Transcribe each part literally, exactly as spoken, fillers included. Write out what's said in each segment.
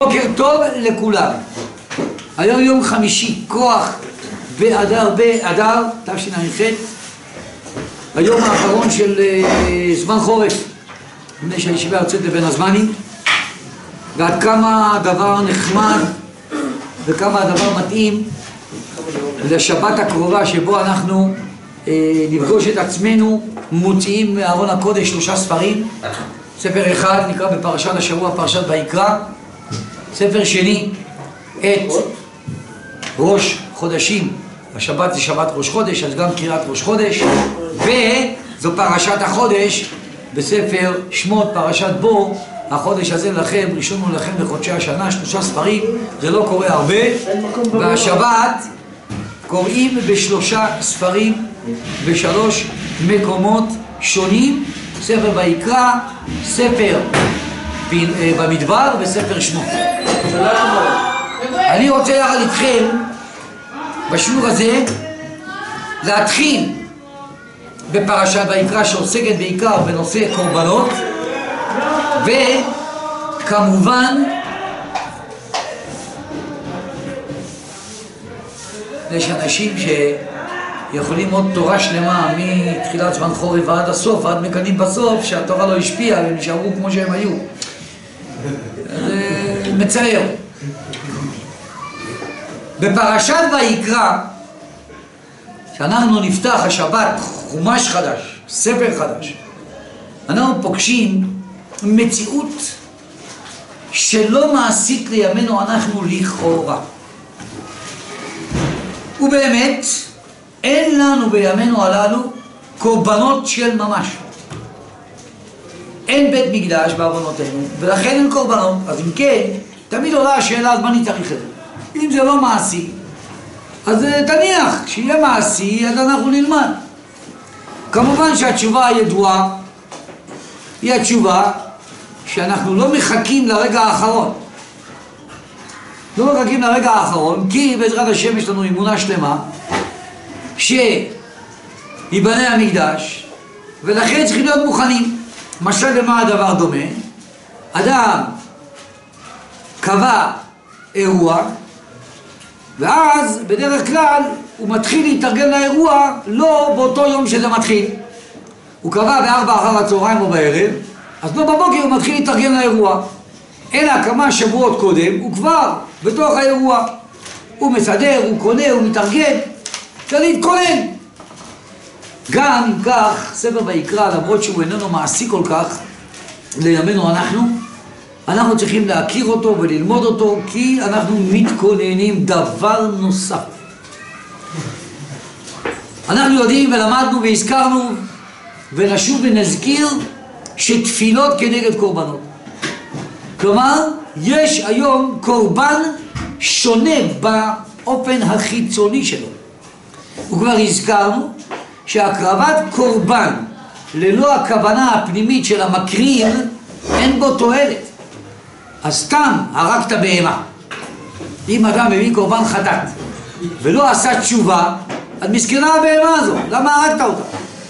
בוקר טוב לכולם. היום יום חמישי, כוח באדר באדר תשע"ח, היום האחרון של uh, זמן חורף, לפני שהישיבה יוצאת לבין הזמנים, ועד כמה הדבר נחמד וכמה הדבר מתאים לשבת הקרובה, שבו אנחנו uh, נפגוש את עצמנו מוציאים מארון הקודש שלושה ספרים. ספר אחד נקרא בפרשת השבוע, פרשת ויקרא. ספר שני, את ראש חודשים, השבת זה שבת ראש חודש, אז גם קריאת ראש חודש, וזו פרשת החודש בספר שמות, פרשת בו. החודש הזה לכם, ראשון הוא לכם לחודשי השנה, שלושה ספרים, זה לא קורה הרבה, והשבת קוראים בשלושה ספרים בשלוש מקומות שונים, ספר ויקרא, ספר במדבר וספר שמות. אני רוצה יחד איתכם בשיעור הזה להתחיל בפרשת ויקרא, שעוסקת בעיקר בנושא קורבנות, וכמובן יש אנשים שיכולים ללמוד תורה שלמה מתחילת זמן חורף ועד הסוף, ועד מקנים בסוף, שהתורה לא השפיעה והם נשארו כמו שהם היו. זה מצער. בפרשת ויקרא, שאנחנו נפתח השבת חומש חדש, ספר חדש, אנחנו פוגשים מציאות שלא מעשית לימינו אנחנו לכאורה. ובאמת אין לנו בימינו הללו קורבנות של ממש. אין בית מקדש בעוונותינו, ולכן אין קורבנות. אז אם כן, תמיד עולה השאלה, אז מה אני צריך את זה? אם זה לא מעשי, אז תניח, כשיהיה מעשי, אז אנחנו נלמד. כמובן שהתשובה הידועה היא התשובה שאנחנו לא מחכים לרגע האחרון. לא מחכים לרגע האחרון, כי בעזרת השם יש לנו אמונה שלמה שיבנה המקדש, ולכן צריכים להיות מוכנים. משל למה הדבר דומה? אדם קבע אירוע, ואז בדרך כלל הוא מתחיל להתארגן לאירוע לא באותו יום שזה מתחיל. הוא קבע בארבע אחר הצהריים או בערב, אז לא בבוקר הוא מתחיל להתארגן לאירוע, אלא כמה שבועות קודם הוא כבר בתוך האירוע. הוא מסדר, הוא קונה, הוא מתארגן, צריך להתכונן. גם אם כך, ספר ויקרא, למרות שהוא איננו מעשי כל כך לימינו אנחנו, אנחנו צריכים להכיר אותו וללמוד אותו, כי אנחנו מתכוננים דבר נוסף. אנחנו יודעים ולמדנו והזכרנו ונשוב ונזכיר שתפילות כנגד קורבנות. כלומר, יש היום קורבן שונה באופן החיצוני שלו. וכבר הזכרנו שהקרבת קורבן ללא הכוונה הפנימית של המקריב אין בו תועלת. אז סתם הרגת בהמה. אם אדם מביא קורבן חטאת ולא עשה תשובה, אז מסכנה הבהמה הזו, למה הרגת אותה?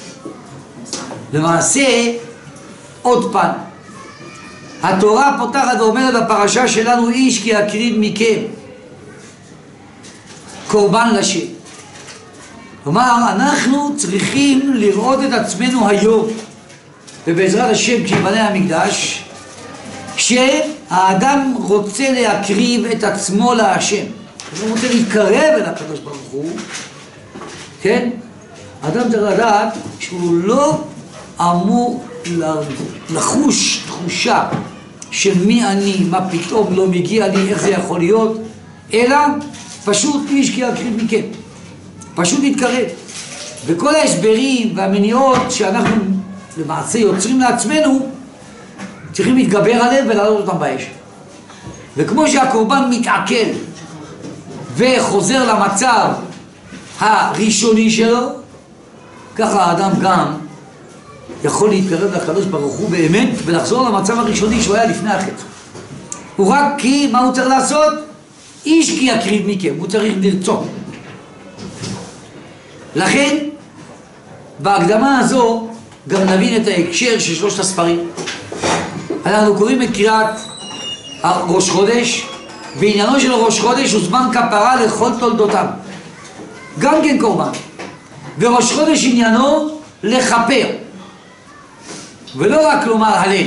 למעשה, עוד פעם, התורה פותחת ואומרת בפרשה שלנו, איש כי יקריב מכם קורבן לשם. כלומר, אנחנו צריכים לראות את עצמנו היום, ובעזרת השם כשיבנה המקדש, שהאדם רוצה להקריב את עצמו להשם. הוא רוצה להתקרב אל הקדוש ברוך הוא, כן? האדם צריך לדעת שהוא לא אמור לחוש תחושה של מי אני, מה פתאום לא מגיע לי, איך זה יכול להיות, אלא פשוט איש כי יקריב מכם. פשוט להתקרב. וכל ההסברים והמניעות שאנחנו למעשה יוצרים לעצמנו, צריכים להתגבר עליהם ולעלות אותם באש. וכמו שהקורבן מתעכל וחוזר למצב הראשוני שלו, ככה האדם גם יכול להתקרב לקדוש ברוך הוא באמת ולחזור למצב הראשוני שהוא היה לפני החטא. הוא רק כי, מה הוא צריך לעשות? איש כי יקריב מכם, הוא צריך לרצות. לכן, בהקדמה הזו גם נבין את ההקשר של שלושת הספרים. אנחנו קוראים את קריאת ראש חודש, בעניינו של ראש חודש הוא זמן כפרה לכל תולדותיו, גם כן קורבן. וראש חודש עניינו לכפר, ולא רק לומר הלל,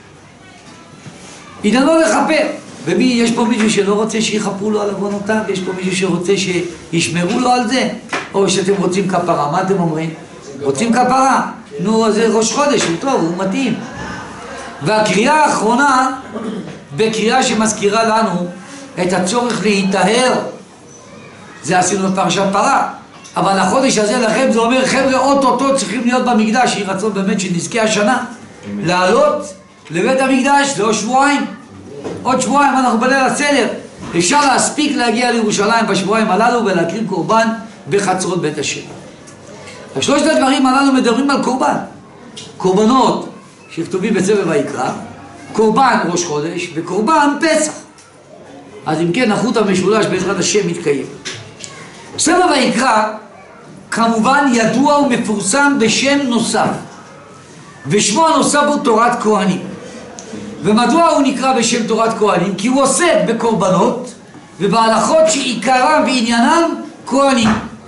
עניינו לכפר. ומי, יש פה מישהו שלא רוצה שיחפרו לו על עוונותיו? יש פה מישהו שרוצה שישמרו לו על זה? או שאתם רוצים כפרה? מה אתם אומרים? רוצים כפרה? נו, זה ראש חודש, הוא טוב, הוא מתאים. והקריאה האחרונה, בקריאה שמזכירה לנו את הצורך להיטהר, זה עשינו בפרשת פרה. אבל החודש הזה לכם זה אומר, חבר'ה, אוטוטו צריכים להיות במקדש, יהי רצון באמת שנזכה השנה לעלות לבית המקדש. זה עוד שבועיים, עוד שבועיים אנחנו בליל הסדר, אפשר להספיק להגיע לירושלים בשבועיים הללו ולהקריב קורבן בחצרות בית השם. השלושת הדברים הללו מדברים על קורבן, קורבנות שכתובים בספר ויקרא, קורבן ראש חודש וקורבן פסח. אז אם כן, החוט המשולש בעזרת השם מתקיים. ספר ויקרא כמובן ידוע ומפורסם בשם נוסף, ושמו הנוסף הוא תורת כהנים. ומדוע הוא נקרא בשם תורת כהנים? כי הוא עוסק בקורבנות ובהלכות שעיקרם ועניינם כהנים.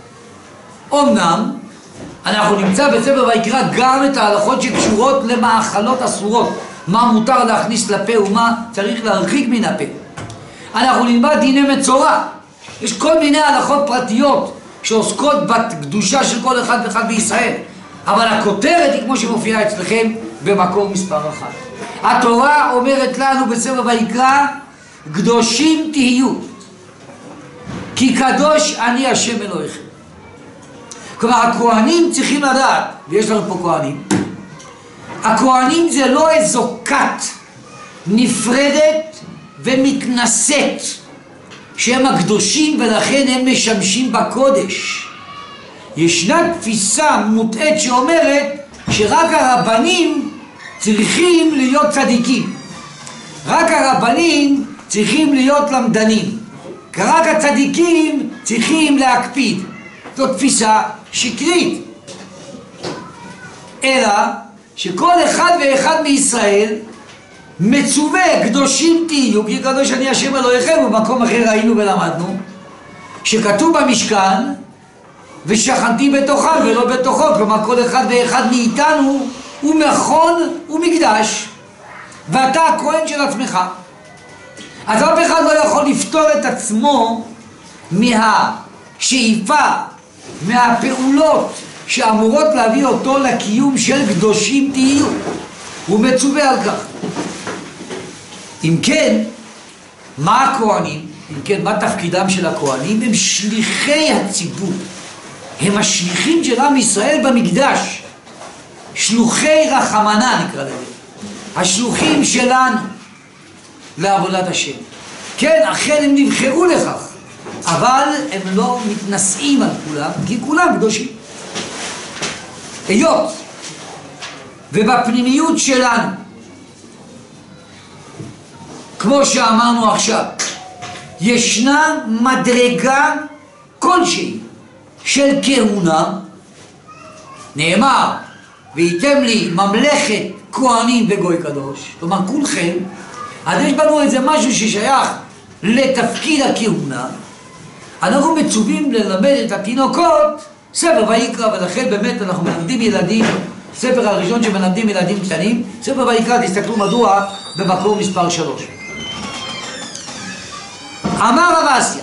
אמנם אנחנו נמצא בספר ויקרא גם את ההלכות שקשורות למאכלות אסורות, מה מותר להכניס לפה ומה צריך להרחיק מן הפה. אנחנו נלמד דיני מצורע, יש כל מיני הלכות פרטיות שעוסקות בקדושה של כל אחד ואחד בישראל, אבל הכותרת היא כמו שמופיעה אצלכם במקור מספר אחת. התורה אומרת לנו בספר ויקרא, קדושים תהיו כי קדוש אני השם אלוהיכם. כלומר הכהנים צריכים לדעת, ויש לנו פה כהנים, הכהנים זה לא איזו כת נפרדת ומתנשאת שהם הקדושים ולכן הם משמשים בקודש. ישנה תפיסה מוטעת שאומרת שרק הרבנים צריכים להיות צדיקים, רק הרבנים צריכים להיות למדנים, רק הצדיקים צריכים להקפיד. זו תפיסה שקרית. אלא שכל אחד ואחד מישראל מצווה קדושים תהיו כי קדוש אני השם אלוהיכם. ובמקום אחר ראינו ולמדנו שכתוב במשכן ושכנתי בתוכם ולא בתוכו, כלומר כל אחד ואחד מאיתנו הוא מכון ומקדש ואתה הכהן של עצמך. אז אף אחד לא יכול לפתור את עצמו מהשאיפה, מהפעולות שאמורות להביא אותו לקיום של קדושים תהיו. הוא מצווה על כך. אם כן, מה הכהנים? אם כן, מה תפקידם של הכהנים? הם שליחי הציבור, הם השליחים של עם ישראל במקדש, שלוחי רחמנה נקרא לזה, השלוחים שלנו לעבודת השם. כן, אכן הם נבחרו לכך, אבל הם לא מתנשאים על כולם, כי כולם קדושים. היות ובפנימיות שלנו, כמו שאמרנו עכשיו, ישנה מדרגה כלשהי של כהונה, נאמר והייתם לי ממלכת כהנים וגוי קדוש, כלומר כולכם, אז יש בנו איזה משהו ששייך לתפקיד הכהונה. אנחנו מצווים ללמד את התינוקות ספר ויקרא, ולכן באמת אנחנו מלמדים ילדים, ספר הראשון שמלמדים ילדים קטנים, ספר ויקרא, תסתכלו מדוע במקור מספר שלוש. אמר רב אסיה,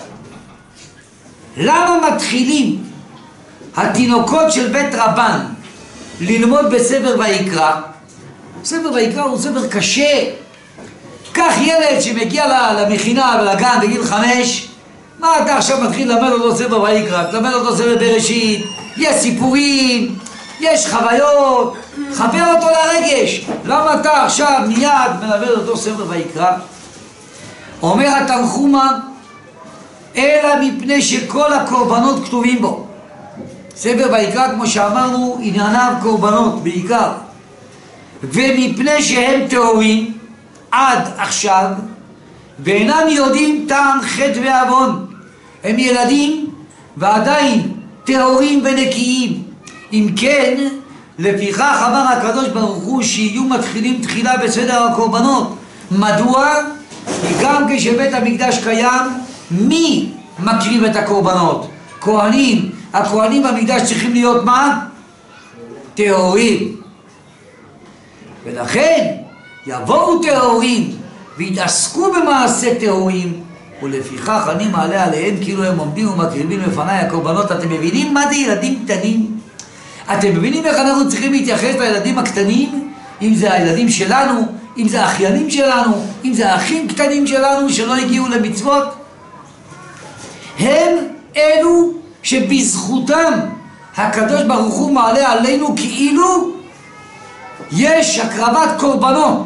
למה מתחילים התינוקות של בית רבן ללמוד בספר ויקרא? ספר ויקרא הוא ספר קשה. כך ילד שמגיע למכינה ולגן בגיל חמש, מה אתה עכשיו מתחיל ללמד אותו ספר ויקרא? תלמד אותו ספר בראשית, יש סיפורים, יש חוויות, חבר אותו לרגש. למה אתה עכשיו מיד מלמד אותו ספר ויקרא? אומר התנחומה, אלא מפני שכל הקורבנות כתובים בו. ספר ויקרא, כמו שאמרנו, ענייניו קורבנות בעיקר, ומפני שהם טהורים עד עכשיו ואינם יודעים טעם חטא ועוון, הם ילדים ועדיין טהורים ונקיים. אם כן, לפיכך אמר הקדוש ברוך הוא שיהיו מתחילים תחילה בסדר הקורבנות. מדוע? כי גם כשבית המקדש קיים, מי מקריב את הקורבנות? כהנים. הכהנים במקדש צריכים להיות מה? טהורים. ולכן יבואו טהורים והתעסקו במעשה טהורים, ולפיכך אני מעלה עליהם כאילו הם עומדים ומקריבים לפניי הקורבנות. אתם מבינים מה זה ילדים קטנים? אתם מבינים איך אנחנו צריכים להתייחס לילדים הקטנים? אם זה הילדים שלנו, אם זה האחיינים שלנו, אם זה האחים קטנים שלנו שלא הגיעו למצוות, הם אלו שבזכותם הקדוש ברוך הוא מעלה עלינו כאילו יש הקרבת קורבנות.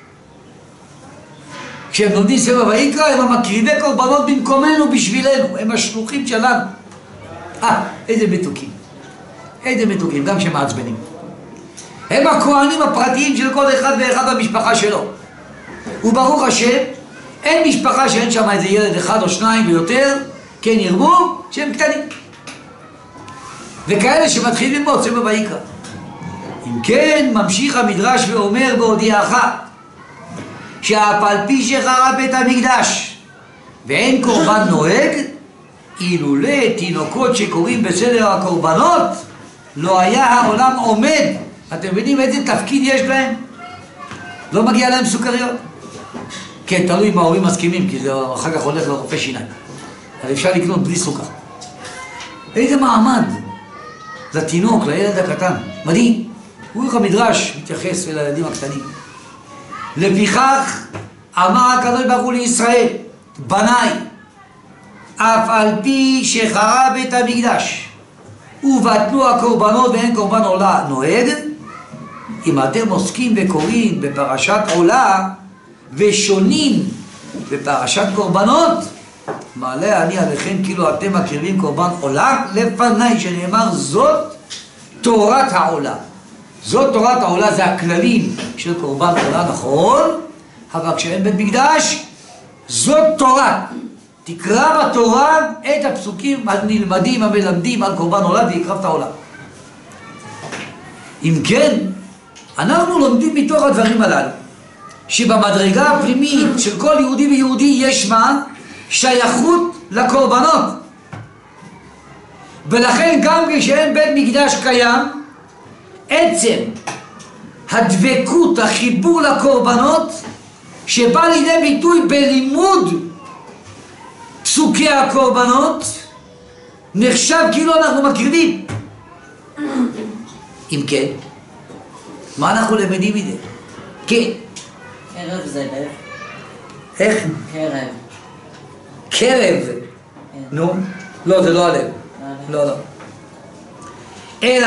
כשהם לומדים ספר ויקרא, הם המקריבי קורבנות במקומנו, בשבילנו, הם השלוחים שלנו. אה, איזה מתוקים, איזה מתוקים, גם שמעצבנים. הם הכהנים הפרטיים של כל אחד ואחד במשפחה שלו. וברוך השם, אין משפחה שאין שם איזה ילד אחד או שניים ויותר, כן ירבו, שהם קטנים. וכאלה שמתחילים ללמוד ספר ויקרא. אם כן, ממשיך המדרש ואומר בהודיעך, שאף על פי שחרב בית המקדש ואין קורבן נוהג, אילולא תינוקות שקוראים בסדר הקורבנות, לא היה העולם עומד. אתם מבינים איזה תפקיד יש להם? לא מגיע להם סוכריות. כן, תלוי אם ההורים מסכימים, כי זה אחר כך הולך לרופא שיניים. אבל אפשר לקנות בלי סוכר. איזה מעמד לתינוק, לילד הקטן. מדהים. הוא איך המדרש מתייחס אל הילדים הקטנים. לפיכך אמר הקדוש ברוך הוא לישראל, בניי, אף על פי שחרב בית המקדש ובטלו הקורבנות ואין קורבן עולה נוהג, אם אתם עוסקים וקוראים בפרשת עולה ושונים בפרשת קורבנות, מעלה אני עליכם כאילו אתם מקריבים קורבן עולה לפניי, שנאמר זאת תורת העולה. זאת תורת העולה, זה הכללים של קורבן עולה, נכון, אבל כשאין בית מקדש, זאת תורה. תקרא בתורה את הפסוקים הנלמדים המלמדים על קורבן עולה ויקרב את העולה. אם כן, אנחנו לומדים מתוך הדברים הללו, שבמדרגה הפנימית של כל יהודי ויהודי יש מה? שייכות לקורבנות. ולכן גם כשאין בית מקדש קיים, עצם הדבקות, החיבור לקורבנות, שבא לידי ביטוי בלימוד פסוקי הקורבנות, נחשב כאילו אנחנו מקריבים. אם כן, מה אנחנו למדים מזה? כן. קרב זה לב. איך? קרב. קרב. נו? לא, זה לא הלב. לא, לא. אלא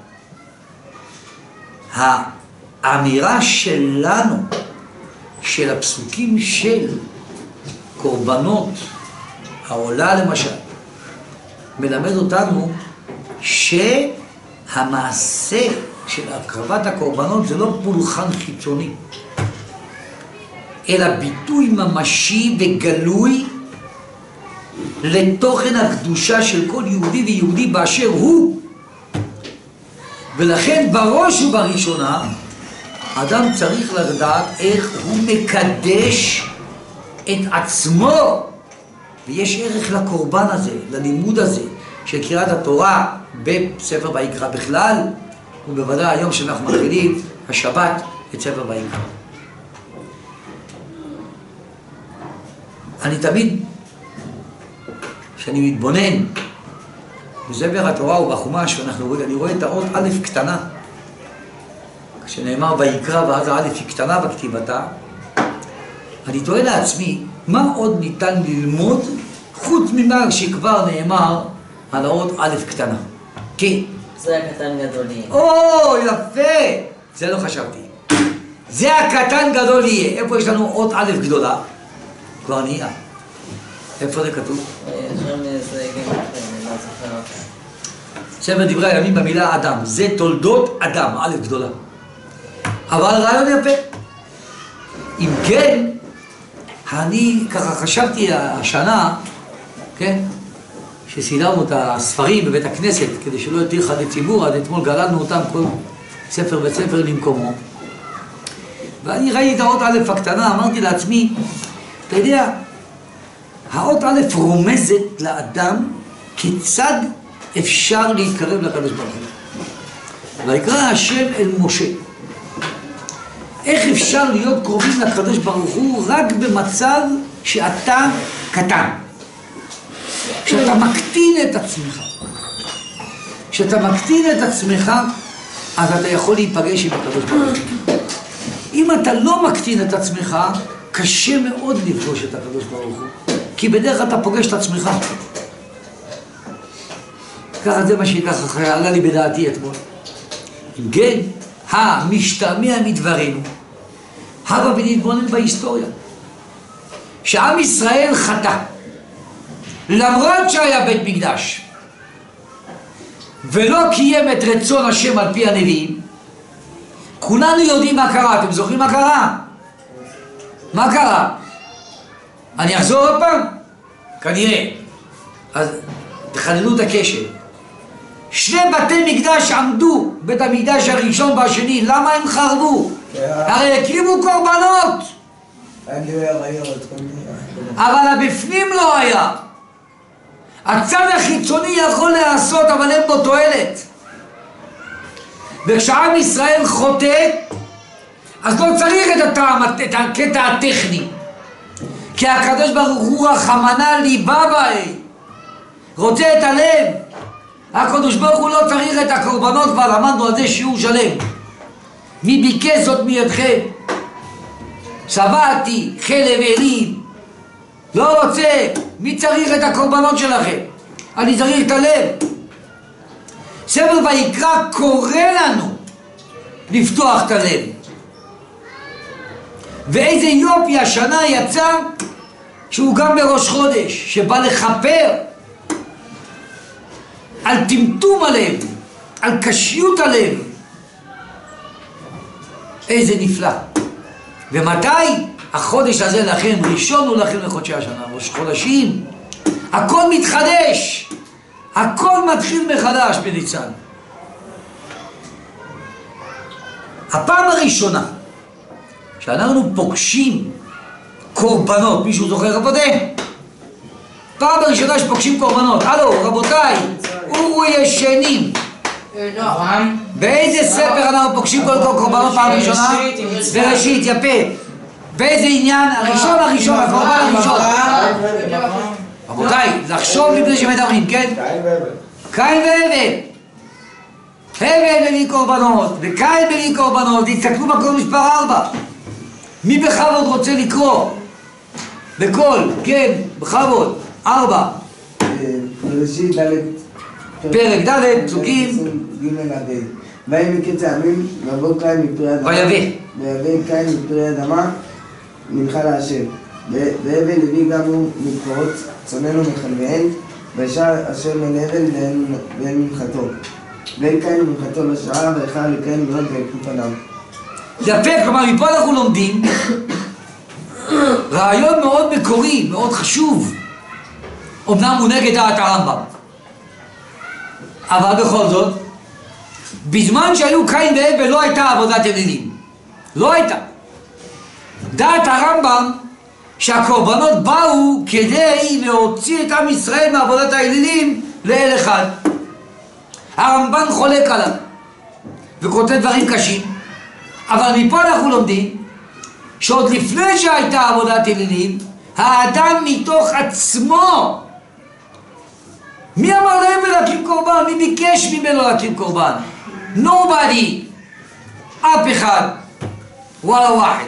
האמירה שלנו, של הפסוקים של קורבנות העולה למשל, מלמד אותנו שהמעשה של הקרבת הקורבנות זה לא פולחן חיצוני, אלא ביטוי ממשי וגלוי לתוכן הקדושה של כל יהודי ויהודי באשר הוא. ולכן בראש ובראשונה אדם צריך לדעת איך הוא מקדש את עצמו, ויש ערך לקורבן הזה, ללימוד הזה של קריאת התורה בספר ויקרא בכלל, ובוודאי היום שאנחנו מתחילים השבת את ספר ויקרא. אני תמיד, כשאני מתבונן בספר התורה ובחומש, ואנחנו רואים, אני רואה את האות א' קטנה, כשנאמר ויקרא ואז הא' היא קטנה בכתיבתה, אני תוהה לעצמי, מה עוד ניתן ללמוד חוץ ממה שכבר נאמר על האות א' קטנה? כן. זה הקטן גדול יהיה. או, יפה! זה לא חשבתי. זה הקטן גדול יהיה. איפה יש לנו אות א' גדולה? כבר נהיה. איפה זה כתוב? שם זה גם אחר, אני לא זוכר אותה. ספר דברי הימים במילה אדם. זה תולדות אדם, א' גדולה. אבל רעיון יפה. אם כן, אני ככה חשבתי השנה, כן, שסידרנו את הספרים בבית הכנסת כדי שלא יתיר חד לציבור, עד אתמול גללנו אותם כל ספר וספר למקומו. ואני ראיתי את האות א' הקטנה, אמרתי לעצמי, אתה יודע, האות א' רומזת לאדם כיצד אפשר להתקרב לקדוש ברוך הוא. ויקרא השם אל משה. איך אפשר להיות קרובים לקדוש ברוך הוא רק במצב שאתה קטן. כשאתה מקטין את עצמך. כשאתה מקטין את עצמך, אז אתה יכול להיפגש עם הקדוש ברוך הוא. אם אתה לא מקטין את עצמך, קשה מאוד לפגוש את הקדוש ברוך הוא. כי בדרך כלל אתה פוגש את עצמך. ככה זה מה שככה עלה לי בדעתי אתמול. אם כן, המשתמע מדברנו, הבה ונתבונן בהיסטוריה. שעם ישראל חטא, למרות שהיה בית מקדש, ולא קיים את רצון השם על פי הנביאים, כולנו יודעים מה קרה. אתם זוכרים מה קרה? מה קרה? אני אחזור עוד פעם? כנראה. אז תחדדו את הקשר. שני בתי מקדש עמדו, בית המקדש הראשון והשני. למה הם חרבו? הרי הקריבו קורבנות, אבל הבפנים לא היה. הצד החיצוני יכול לעשות, אבל אין בו תועלת. וכשעם ישראל חוטא, אז לא צריך את, הטעם, את הקטע הטכני, כי הקדוש ברוך הוא רחמנא ליבאי, רוצה את הלב. הקדוש ברוך הוא לא צריך את הקורבנות, כבר למדנו על זה שיעור שלם. מי ביקש זאת מידכם? שבעתי חלב אלים, לא רוצה. מי צריך את הקורבנות שלכם? אני צריך את הלב. ספר ויקרא קורא לנו לפתוח את הלב. ואיזה יופי השנה יצא שהוא גם בראש חודש, שבא לחפר על טמטום הלב, על קשיות הלב. איזה נפלא. ומתי? החודש הזה לכם, ראשון הוא לכם לחודשי השנה, ראש חודשים. הכל מתחדש, הכל מתחיל מחדש בניצן. הפעם הראשונה שאנחנו פוגשים קורבנות, מישהו זוכר רבותי? פעם הראשונה שפוגשים קורבנות. הלו רבותיי, אורו ישנים. באיזה ספר אנחנו פוגשים כל קורבנות פעם ראשונה? בראשית, יפה. באיזה עניין? הראשון הראשון, הקורבן הראשון. רבותיי, לחשוב לפני שמדברים, כן? קין והבל. הבל מביא קורבנות, וקין מביא קורבנות. תסתכלו מקום מספר ארבע. מי בכבוד רוצה לקרוא? בכל, כן, בכבוד. ארבע. בראשית ד' פרק ד', פסוקים ג' עד ה'. ויהי מקץ הימים, ויבוא קין מפרי אדמה. ויבא. ויבא קין מפרי אדמה, מנחה להשם. והבל הביא גם הוא מקורות צונן ומחלביהן, וישר השם אל הבל ואל מנחתו. ואל קין ומנחתו לשעה, ויחר לקין מאוד ויקום פניו. יפה, כלומר מפה אנחנו לומדים רעיון מאוד מקורי, מאוד חשוב. אמנם הוא נגד דעת הרמב"ם, אבל בכל זאת, בזמן שהיו קין והבל לא הייתה עבודת אלילים. לא הייתה. דעת הרמב"ם שהקורבנות באו כדי להוציא את עם ישראל מעבודת האלילים לאל אחד. הרמב"ן חולק עליו וכותב דברים קשים, אבל מפה אנחנו לומדים שעוד לפני שהייתה עבודת אלילים, האדם מתוך עצמו, מי אמר להם להקים קורבן? מי ביקש ממנו להקים קורבן? nobody, אף אחד, וואלה ואחד,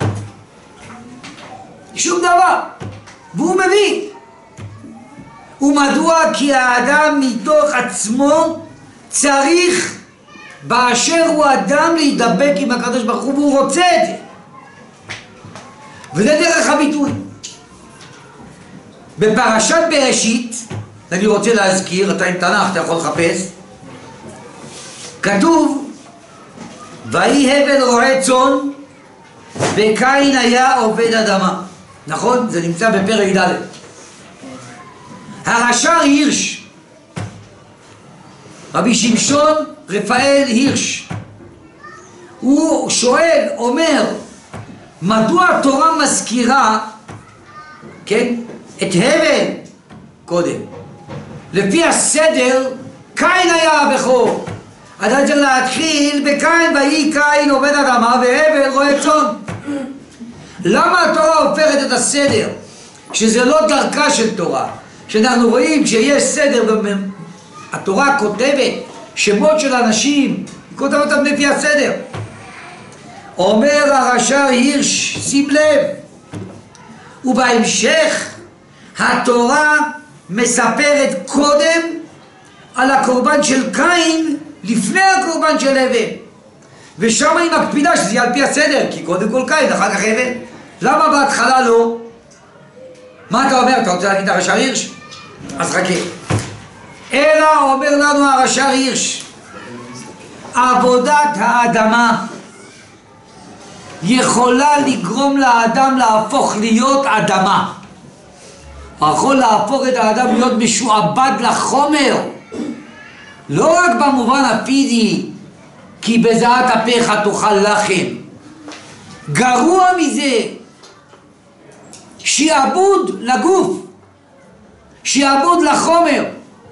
שום דבר. והוא מביא. ומדוע? כי האדם מתוך עצמו צריך באשר הוא אדם להידבק עם הקדוש ברוך הוא, והוא רוצה את זה. וזה דרך הביטוי. בפרשת בראשית, אני רוצה להזכיר, אתה עם תנ"ך, אתה יכול לחפש, כתוב ויהי הבל רועה צאן וקין היה עובד אדמה. נכון? זה נמצא בפרק ד'. הרש"ר הירש, רבי שמשון רפאל הירש, הוא שואל, אומר, מדוע התורה מזכירה כן? את הבל קודם. לפי הסדר, קין היה הבכור. אתה צריך להתחיל בקין, ויהי קין עובד אדמה והבל רועה צאן. למה התורה הופכת את הסדר? שזה לא דרכה של תורה. שאנחנו רואים שיש סדר, התורה כותבת שמות של אנשים, היא כותבת אותם לפי הסדר. אומר הרש"ר הירש, שים לב, ובהמשך התורה מספרת קודם על הקורבן של קין לפני הקורבן של הבל, ושם היא מקפידה שזה יהיה על פי הסדר, כי קודם כל קין אחר כך הבל. למה בהתחלה לא? מה אתה אומר? אתה רוצה להגיד הרש"ר הירש? אז חכה. אלא אומר לנו הרש"ר הירש, עבודת האדמה יכולה לגרום לאדם להפוך להיות אדמה. יכול להפוך את האדם להיות משועבד לחומר, לא רק במובן הפיזי, כי בזעת אפיך תאכל לחם. גרוע מזה, שיעבוד לגוף, שיעבוד לחומר.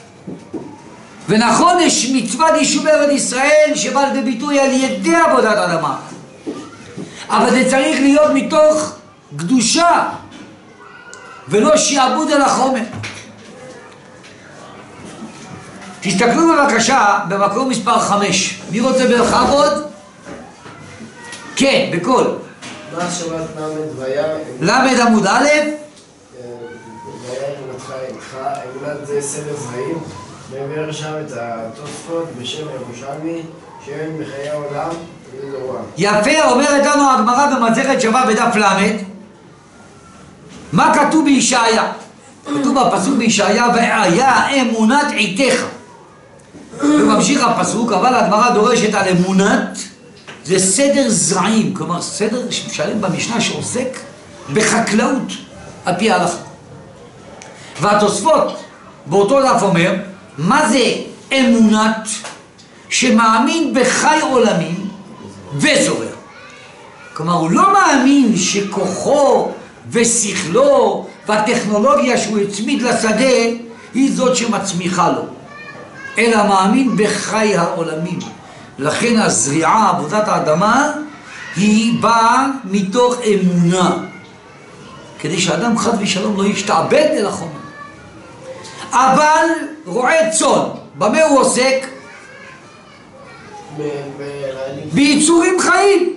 ונכון, יש מצוות יישוב ארץ ישראל שבא לידי ביטוי על ידי עבודת אדמה, אבל זה צריך להיות מתוך קדושה ולא שיעבוד על החומר. תסתכלו בבקשה במקום מספר חמש. מי רוצה בכבוד? כן, בכל. מה שבת למד ויה? למד עמוד א'. ויה אמונתך איתך, אמונת זה סדר זרעים. מבאר שם את התוספות בשם ירושלמי, שהם בחיי העולם ודורם. יפה, אומרת לנו הגמרא במסכת שבת בדף למד. מה כתוב בישעיה? כתוב בפסוק בישעיה, והיה אמונת עיתך. וממשיך הפסוק, אבל הגמרא דורשת על אמונת, זה סדר זרעים, כלומר סדר שמשלם במשנה שעוסק בחקלאות על פי ההלכה. והתוספות באותו דף אומר, מה זה אמונת? שמאמין בחי עולמים וזורע. כלומר הוא לא מאמין שכוחו ושכלו והטכנולוגיה שהוא הצמיד לשדה היא זאת שמצמיחה לו, אלא מאמין בחי העולמים. לכן הזריעה, עבודת האדמה, היא באה מתוך אמונה, כדי שאדם חד ושלום לא ישתעבד אל החומר. אבל רועה צאן, במה הוא עוסק? ביצורים חיים.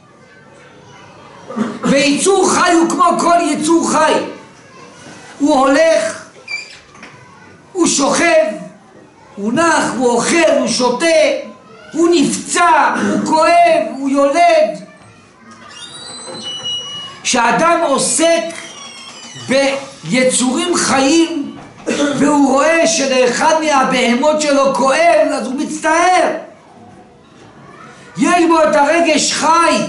ויצור חי הוא כמו כל יצור חי. הוא הולך, הוא שוכב, הוא נח, הוא אוכל, הוא שותה, הוא נפצע, הוא כואב, הוא יולד. כשאדם עוסק ביצורים חיים והוא רואה שלאחד מהבהמות שלו כואב, אז הוא מצטער. יש בו את הרגש חי,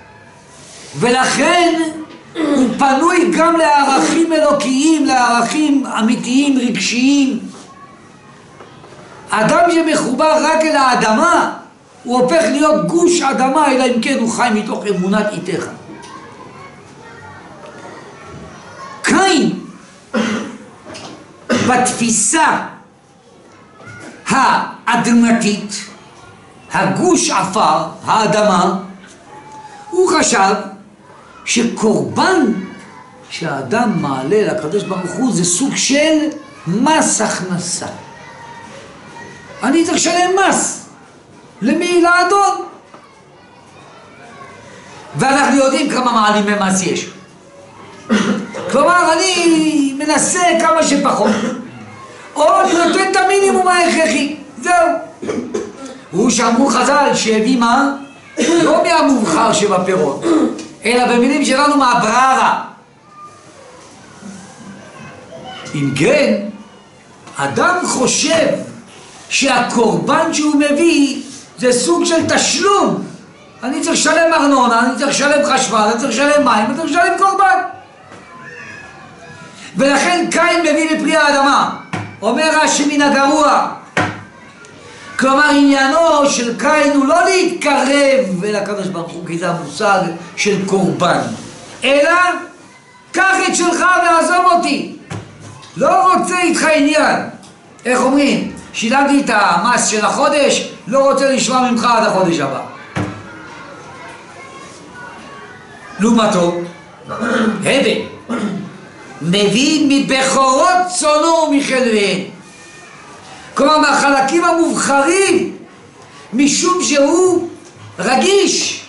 ולכן הוא פנוי גם לערכים אלוקיים, לערכים אמיתיים, רגשיים. אדם שמחובר רק אל האדמה, הוא הופך להיות גוש אדמה, אלא אם כן הוא חי מתוך אמונת איתך. קין, בתפיסה האדמתית, הגוש עפר, האדמה, הוא חשב שקורבן שהאדם מעלה לקדוש ברוך הוא זה סוג של מס הכנסה. אני צריך לשלם מס. למי? לאדון. ואנחנו יודעים כמה מעלימי מס יש. כלומר, אני מנסה כמה שפחות, או אני נותן את המינימום ההכרחי. זהו. הוא שאמרו חז"ל שהביא מה? לא מהמובחר שבפירות, אלא במילים שלנו מהבררה. אם כן, אדם חושב שהקורבן שהוא מביא זה סוג של תשלום. אני צריך לשלם ארנונה, אני צריך לשלם חשמל, אני צריך לשלם מים, אני צריך לשלם קורבן. ולכן קין מביא לפרי האדמה. אומר רש"י מן הגרוע. כלומר עניינו של קין הוא לא להתקרב אל הקדוש ברוך הוא, כי זה המושג של קורבן, אלא קח את שלך ועזוב אותי. לא רוצה איתך עניין. איך אומרים? שילמתי את המס של החודש, לא רוצה לשמוע ממך עד החודש הבא. לעומתו, הבל מביא מבכורות צונו ומחלביהן, כלומר מהחלקים המובחרים, משום שהוא רגיש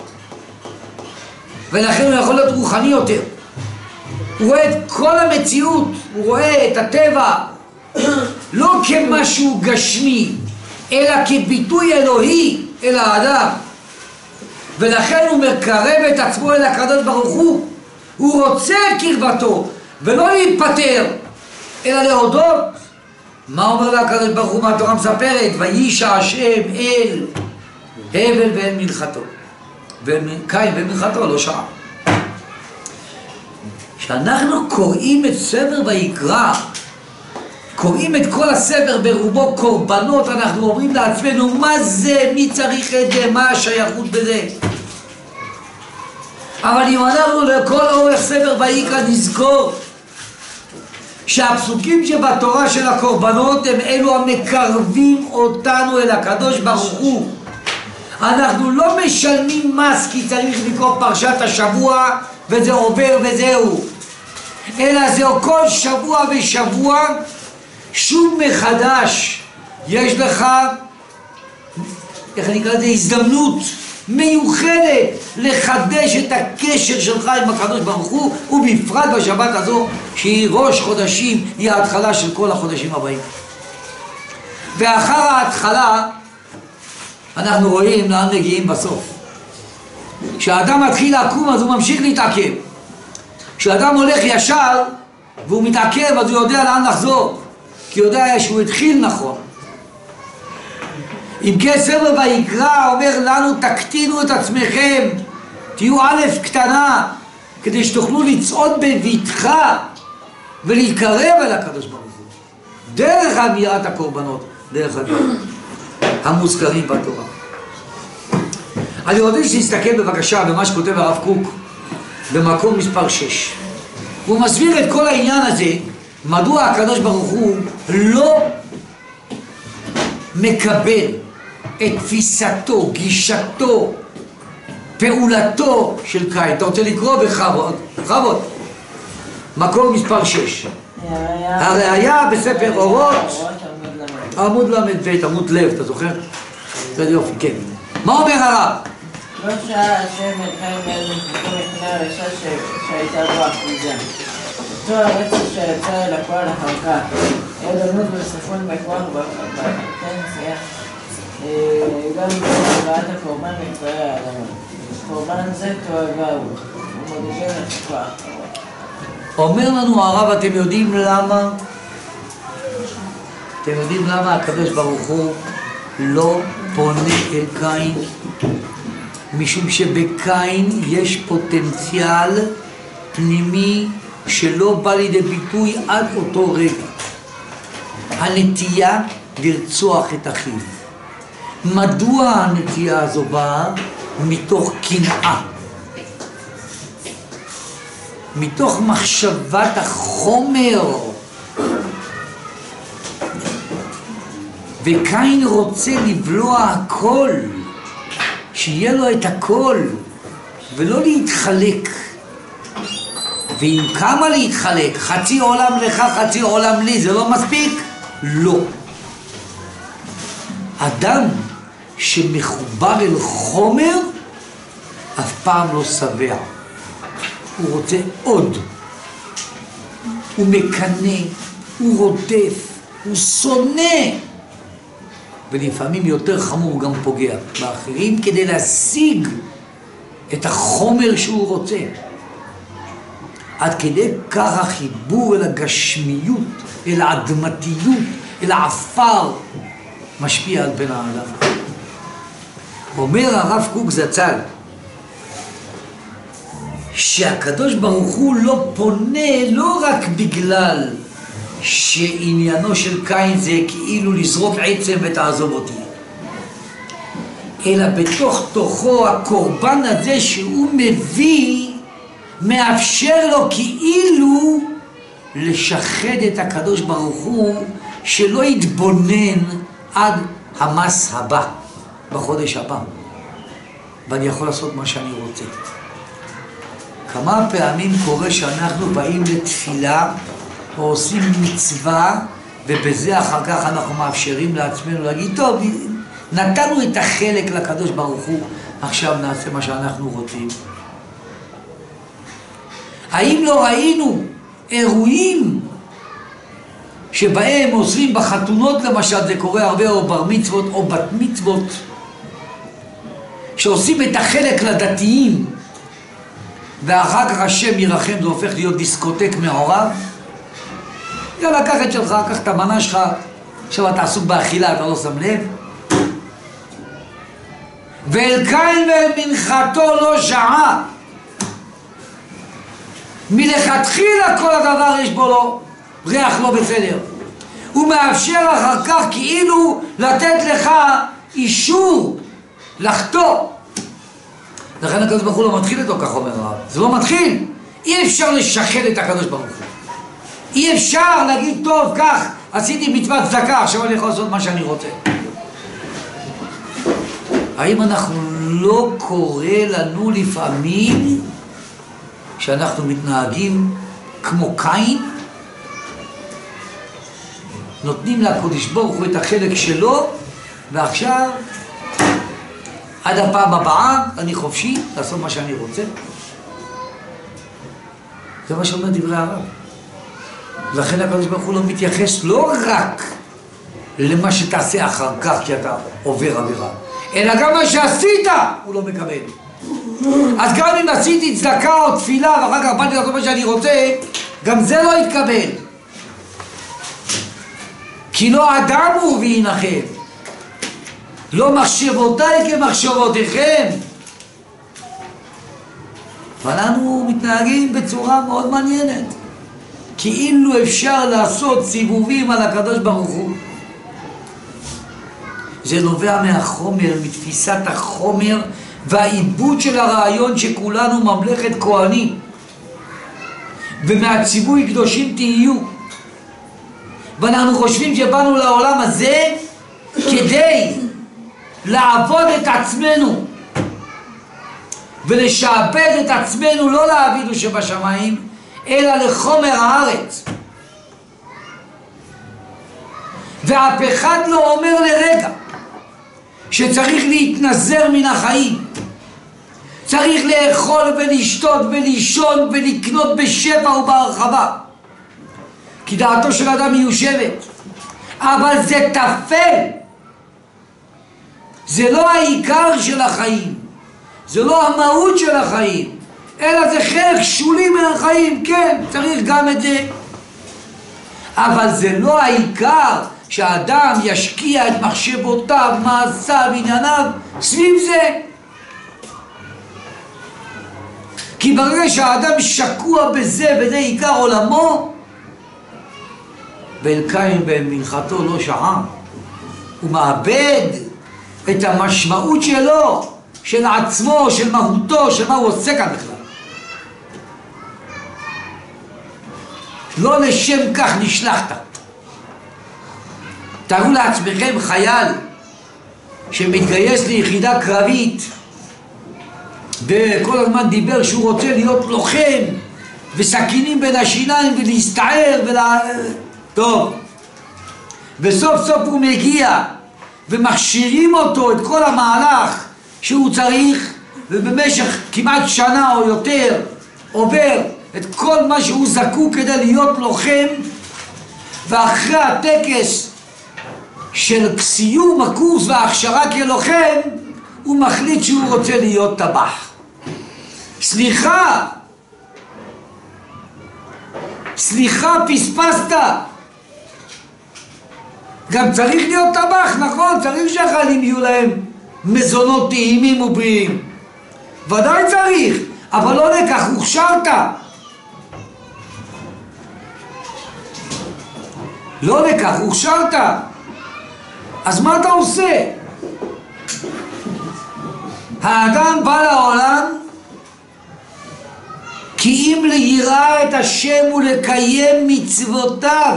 ולכן הוא יכול להיות רוחני יותר. הוא רואה את כל המציאות, הוא רואה את הטבע לא כמשהו גשמי אלא כביטוי אלוהי אל האדם, ולכן הוא מקרב את עצמו אל הקדוש ברוך הוא. הוא רוצה קרבתו ולא להיפטר אלא להודות. מה אומר לה הקדוש ברוך הוא? מה התורה מספרת? וישע השם אל הבל ואל מנחתו, קין ואל מנחתו לא שעה. כשאנחנו קוראים את ספר ויקרא, קוראים את כל הספר ברובו קורבנות, אנחנו אומרים לעצמנו מה זה, מי צריך את זה, מה השייכות בזה. אבל אם אנחנו לכל אורך ספר ויקרא נזכור שהפסוקים שבתורה של הקורבנות הם אלו המקרבים אותנו אל הקדוש ברוך הוא. אנחנו לא משלמים מס כי צריך לקרוא פרשת השבוע וזה עובר וזהו, אלא זהו כל שבוע ושבוע שוב מחדש יש לך, איך נקרא לזה, הזדמנות מיוחדת לחדש את הקשר שלך עם הקדוש ברוך הוא, ובפרט בשבת הזו שהיא ראש חודשים, היא ההתחלה של כל החודשים הבאים. ואחר ההתחלה אנחנו רואים לאן מגיעים בסוף. כשאדם מתחיל לקום אז הוא ממשיך להתעכב. כשאדם הולך ישר והוא מתעכב אז הוא יודע לאן לחזור, כי הוא יודע שהוא התחיל נכון. אם כן ספר ויקרא אומר לנו תקטינו את עצמכם, תהיו א' קטנה, כדי שתוכלו לצעוד בבטחה ולהתקרב אל הקדוש ברוך הוא דרך אמירת הקורבנות, דרך הדברים המוזכרים בתורה. אני רוצה שתסתכל בבקשה במה שכותב הרב קוק במקום מספר שש. הוא מסביר את כל העניין הזה, מדוע הקדוש ברוך הוא לא מקבל את תפיסתו, גישתו, פעולתו של קין. אתה רוצה לקרוא בכבוד? בכבוד. מקום מספר שש. הראיה בספר אורות, עמוד למד, עמוד לב, אתה זוכר? זה יופי, כן. מה אומר הרב? לא שעה השם את חיים מאל מנחתו מפני הרשע שהייתה בו אחוזה. אותו הרצח שיצא אל הפועל אחר כך, עדנות וספון בכוח ובפטנציה, גם בהבאת הקורבן מתברר האדמה. קורבן זה תועבה הוא, ומודדים את הכוח. אומר לנו הרב, אתם יודעים למה? אתם יודעים למה הקדוש ברוך הוא לא פונה אל קין? משום שבקין יש פוטנציאל פנימי שלא בא לידי ביטוי עד אותו רגע. הנטייה לרצוח את אחיו. מדוע הנטייה הזו באה? מתוך קנאה. מתוך מחשבת החומר. וקין רוצה לבלוע הכל, שיהיה לו את הכל, ולא להתחלק. ואם כמה להתחלק, חצי עולם לך, חצי עולם לי, זה לא מספיק? לא. אדם שמחובר אל חומר, אף פעם לא שבע. הוא רוצה עוד. הוא מקנא, הוא רודף, הוא שונא. ולפעמים יותר חמור גם פוגע באחרים כדי להשיג את החומר שהוא רוצה. עד כדי כך החיבור אל הגשמיות, אל האדמתיות, אל העפר, משפיע על בן האדם. אומר הרב קוק זצ"ל שהקדוש ברוך הוא לא פונה לא רק בגלל שעניינו של קין זה כאילו לזרוק עצם ותעזוב אותי, אלא בתוך תוכו הקורבן הזה שהוא מביא מאפשר לו כאילו לשחד את הקדוש ברוך הוא, שלא יתבונן עד המס הבא, בחודש הבא, ואני יכול לעשות מה שאני רוצה. כמה פעמים קורה שאנחנו באים לתפילה או עושים מצווה, ובזה אחר כך אנחנו מאפשרים לעצמנו להגיד, טוב, נתנו את החלק לקדוש ברוך הוא, עכשיו נעשה מה שאנחנו רוצים. האם לא ראינו אירועים שבהם עושים בחתונות, למשל, זה קורה הרבה, או בר מצוות או בת מצוות, שעושים את החלק לדתיים, ואחר כך השם ירחם, זה הופך להיות דיסקוטק מעורב. יאללה, קח את שלך, קח את המנה שלך, עכשיו אתה עסוק באכילה, אתה לא שם לב. ואל קין ומנחתו לא שעה. מלכתחילה כל הדבר יש בו לא, ריח לא בסדר. הוא מאפשר אחר כך כאילו לתת לך אישור לחטוא. לכן הקדוש ברוך הוא לא מתחיל איתו, כך אומר הרב. זה לא מתחיל. אי אפשר לשחד את הקדוש ברוך הוא. אי אפשר להגיד, טוב, כך, עשיתי מצוות צדקה, עכשיו אני יכול לעשות מה שאני רוצה. האם אנחנו לא קורא לנו לפעמים שאנחנו מתנהגים כמו קין? נותנים לקדוש ברוך הוא את החלק שלו, ועכשיו עד הפעם הבאה אני חופשי לעשות מה שאני רוצה. זה מה שאומר דברי הרב. לכן הקדוש ברוך הוא לא מתייחס לא רק למה שתעשה אחר כך כי אתה עובר עבירה, אלא גם מה שעשית הוא לא מקבל. אז גם אם עשיתי צדקה או תפילה ואחר כך באתי לעשות מה שאני רוצה, גם זה לא יתקבל. כי לא אדם הוא וינחם, לא מחשבותיי כמחשבותיכם. ואנחנו מתנהגים בצורה מאוד מעניינת, כאילו אפשר לעשות סיבובים על הקדוש ברוך הוא. זה נובע מהחומר, מתפיסת החומר והעיבוד של הרעיון שכולנו ממלכת כהנים, ומהציווי קדושים תהיו. ואנחנו חושבים שבאנו לעולם הזה כדי לעבוד את עצמנו ולשעבד את עצמנו, לא לאבינו שבשמיים, אלא לחומר הארץ. ואף אחד לא אומר לרגע שצריך להתנזר מן החיים, צריך לאכול ולשתות ולישון ולקנות בשפע ובהרחבה, כי דעתו של אדם מיושבת. אבל זה תפל, זה לא העיקר של החיים, זה לא המהות של החיים, אלא זה חלק שולי מהחיים. כן, צריך גם את זה, אבל זה לא העיקר שהאדם ישקיע את מחשבותיו, מעשיו, ענייניו סביב זה. כי ברגע שהאדם שקוע בזה וזה עיקר עולמו, ואל קין במנחתו לא שעה, הוא מאבד את המשמעות שלו, של עצמו, של מהותו, של מה הוא עושה כאן בכלל. לא לשם כך נשלחת. תארו לעצמכם חייל שמתגייס ליחידה קרבית וכל הזמן דיבר שהוא רוצה להיות לוחם וסכינים בין השיניים ולהסתער ולה... טוב, וסוף סוף הוא מגיע ומכשירים אותו את כל המהלך שהוא צריך, ובמשך כמעט שנה או יותר עובר את כל מה שהוא זקוק כדי להיות לוחם, ואחרי הטקס של סיום הקורס וההכשרה כלוחם הוא מחליט שהוא רוצה להיות טבח. סליחה, סליחה, פספסת. גם צריך להיות טבח, נכון? צריך שהחיילים יהיו להם מזונות טעימים ובריאים, ודאי צריך, אבל לא לכך הוכשרת. לא לכך הוכשרת. אז מה אתה עושה? האדם בא לעולם כי אם ליראה את השם ולקיים מצוותיו.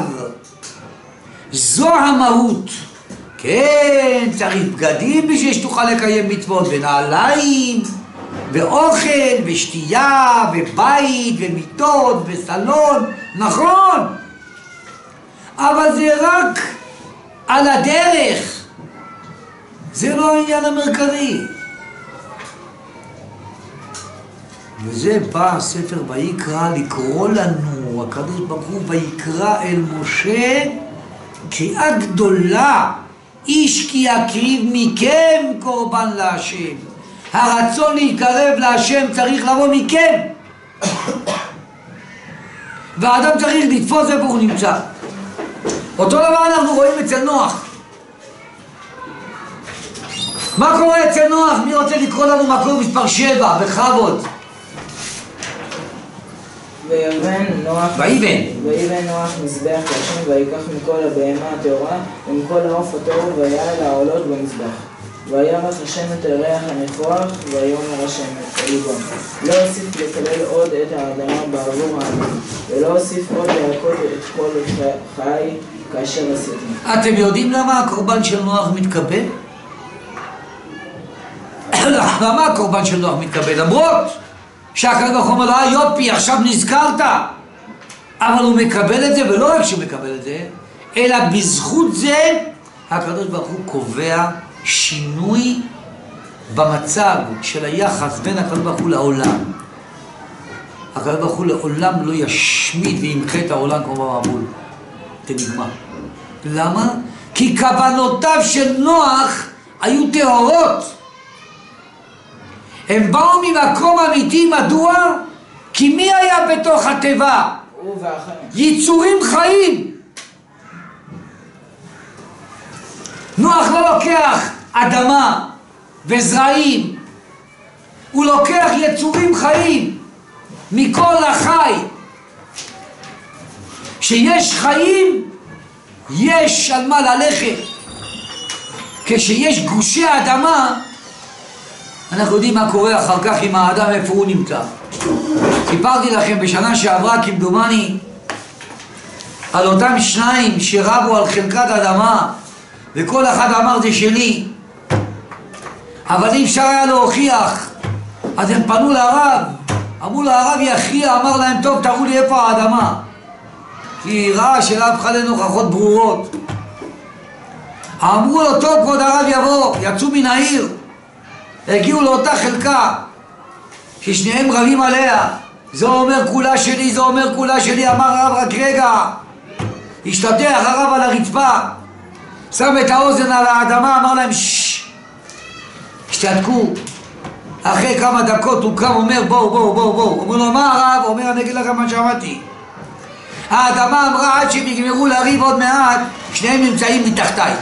זו המהות. כן, צריך בגדים בשביל שתוכל לקיים מצוות, ונעליים, ואוכל, ושתייה, ובית, ומיטות, וסלון, נכון. אבל זה רק על הדרך. זה לא העניין המרכזי. וזה בא ספר ויקרא לקרוא לנו, הקדוש ברוך הוא ויקרא אל משה קריאה גדולה, איש כי יקריב מכם קורבן להשם. הרצון להתקרב להשם צריך לבוא מכם. והאדם צריך לתפוס איפה הוא נמצא. אותו דבר אנחנו רואים אצל נוח. מה קורה אצל נוח? מי רוצה לקרוא לנו מקום מספר שבע בכבוד? ויבן נוח ויבן ויבן נוח מזבח להשם, ויקח מכל הבהמה הטהורה ומכל העוף הטהור ויעל העולות במזבח. וירח השם את הירח הניחוח, ויאמר השם אל ליבו, לא אוסיף לקלל עוד את האדמה בעבור העמים, ולא אוסיף עוד להכות את כל חי כאשר עשיתי. אתם יודעים למה הקורבן של נוח מתקבל? למה הקורבן של נוח מתקבל? למרות שהקדוש ברוך הוא אומר לו, יופי, עכשיו נזכרת, אבל הוא מקבל את זה, ולא רק שהוא מקבל את זה, אלא בזכות זה הקדוש ברוך הוא קובע שינוי במצב של היחס בין הקדוש ברוך הוא לעולם. הקדוש ברוך הוא לעולם לא ישמיד וימחה את העולם כמו במבול. זה נגמר. למה? כי כוונותיו של נוח היו טהורות. הם באו ממקום אמיתי. מדוע? כי מי היה בתוך התיבה? הוא והחיים. יצורים חיים. נוח לא לוקח אדמה וזרעים, הוא לוקח יצורים חיים. מכל החי שיש חיים יש על מה ללכת. כשיש גושי אדמה אנחנו יודעים מה קורה אחר כך עם האדם, איפה הוא נמצא. סיפרתי לכם בשנה שעברה כמדומני על אותם שניים שרבו על חלקת אדמה וכל אחד אמר זה שלי, אבל אי אפשר היה להוכיח. אז הם פנו לרב, אמרו לרב יכריע, אמר להם טוב תראו לי איפה האדמה, כי ראה שלאף אחד אין הוכחות ברורות. אמרו לו טוב כבוד הרב יבוא, יצאו מן העיר, הגיעו לאותה חלקה ששניהם רבים עליה, זו אומר כולה שלי, זו אומר כולה שלי. אמר הרב רק רגע, השתטח הרב על הרצפה, שם את האוזן על האדמה, אמר להם ששש, השתתקו. אחרי כמה דקות הוא קם, אומר בואו בואו בואו בואו. אומר לו מה הרב? אומר אני אגיד לכם מה שמעתי. האדמה אמרה עד שהם יגמרו לריב עוד מעט שניהם נמצאים מתחתיי.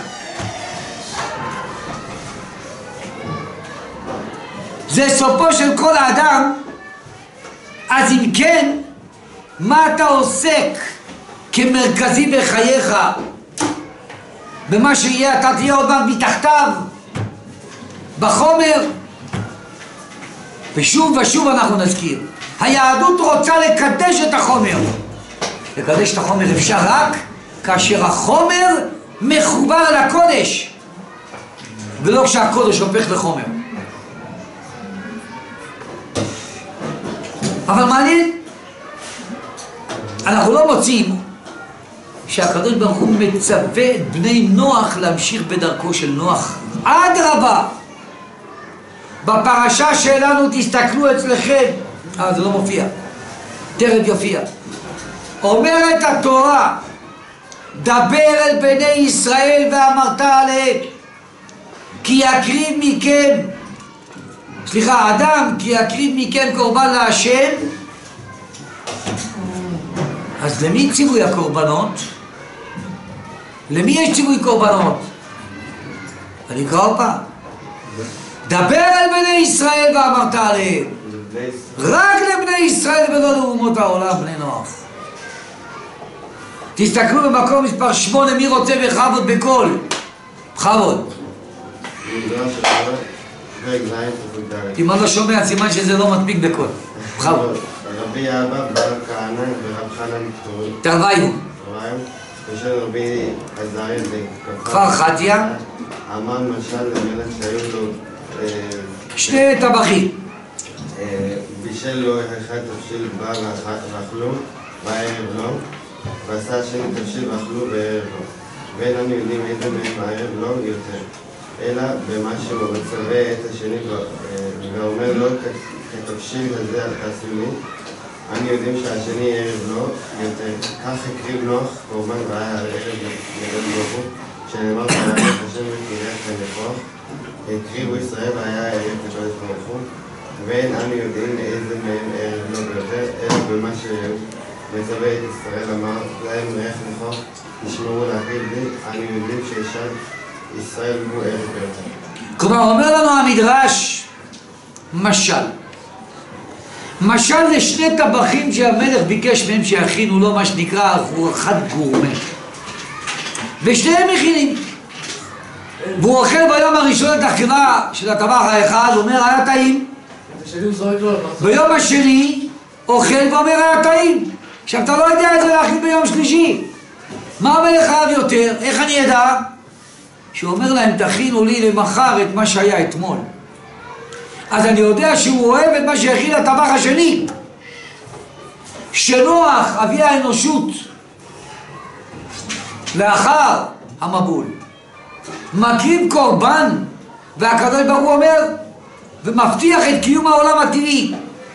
זה סופו של כל האדם. אז אם כן, מה אתה עוסק כמרכזי בחייך? במה שיהיה, אתה תהיה עוד מעט מתחתיו, בחומר. ושוב ושוב אנחנו נזכיר, היהדות רוצה לקדש את החומר. לקדש את החומר אפשר רק כאשר החומר מחובר לקודש, ולא כשהקודש הופך לחומר. אבל מעניין, אנחנו לא מוצאים שהקדוש ברוך הוא מצווה את בני נוח להמשיך בדרכו של נוח. אדרבה, בפרשה שלנו תסתכלו אצלכם, אה זה לא מופיע, תכף יופיע. אומרת התורה, דבר אל בני ישראל ואמרת עליהם, כי יקריב מכם, סליחה, אדם כי יקריב מכם קורבן להשם. אז למי ציווי הקורבנות? למי יש ציווי קורבנות? אני אקרא עוד פעם. דבר אל בני ישראל ואמרת עליהם, רק לבני ישראל ולא לאומות העולם בני נוח. תסתכלו במקום מספר שמונה, מי רוצה בכבוד בקול? בכבוד. אם אני לא שומע סימן שזה לא מדביק בקול. בכבוד. רבי אבא בר כהנא ורב חנן קטורי. תרוויו. תרוויו. ושל רבי עזריה כפר חתיה. אמר משל למלך שהיו לו שני טבחים. בישל לו אחד תבשיל בר ואכלו בערב לא, ועשה השני תבשיל ואכלו בערב לא. ואיננו יודעים איזה מהם בערב לא יותר, אלא במה שהוא מצווה את השני ואומר לו כתבשיל הזה תעשו לי, אנו יודעים שהשני ערב לא יותר. כך הקריב נוח קורבן והיה על ערב ירד ברוך שנאמר פעם השם ותראה כנכוח, הקריבו ישראל והיה ערב לקדוש ברוך הוא, ואין אנו יודעים לאיזה מהם ערב לא ביותר, אלא במה שמצווה את ישראל אמר להם ריח נכוח תשמרו להקריב לי, אנו יודעים שישראל הוא ערב ביותר. כלומר אומר לנו המדרש משל משל לשני טבחים שהמלך ביקש מהם שיכינו לו מה שנקרא ארוחת גורמה, ושניהם מכינים, והוא אוכל ביום הראשון את האכילה של הטבח האחד, הוא אומר היה טעים, ביום השני אוכל ואומר היה טעים. עכשיו אתה לא יודע את זה להכיל ביום שלישי, מה המלך אהב יותר? איך אני אדע? שהוא אומר להם תכינו לי למחר את מה שהיה אתמול, אז אני יודע שהוא אוהב את מה שהכיל הטבח השני. שנוח אבי האנושות לאחר המבול מקריב קורבן, והקדוש ברוך הוא אומר ומבטיח את קיום העולם הטבעי.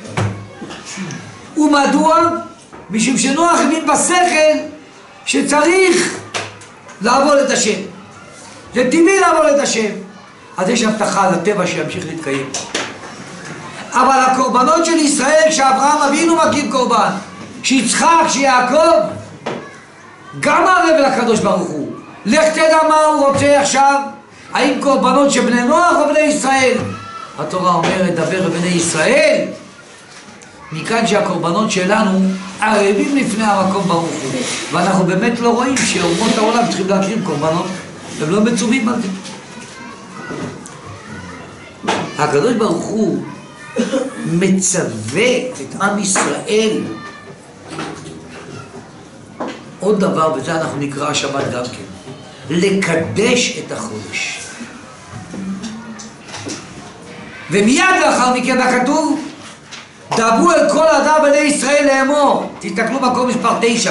ומדוע? משום שנוח הבין בשכל שצריך לעבוד את השם, זה טבעי לעבוד את השם, אז יש הבטחה לטבע שימשיך להתקיים. אבל הקורבנות של ישראל, כשאברהם אבינו מקים קורבן, כשיצחק, כשיעקב, גם ערב לקדוש ברוך הוא. לך תדע מה הוא רוצה עכשיו, האם קורבנות של בני נוח או בני ישראל? התורה אומרת דבר בני ישראל, מכאן שהקורבנות שלנו ערבים לפני המקום ברוך הוא, ואנחנו באמת לא רואים שאומות העולם צריכים להקריב קורבנות, הם לא מצווים על זה. הקדוש ברוך הוא מצווה את עם ישראל עוד דבר, וזה אנחנו נקרא השבת גם כן, לקדש את החודש. ומיד לאחר מכן הכתוב דברו אל כל אדם בני ישראל לאמור, תסתכלו מקום מספר תשע,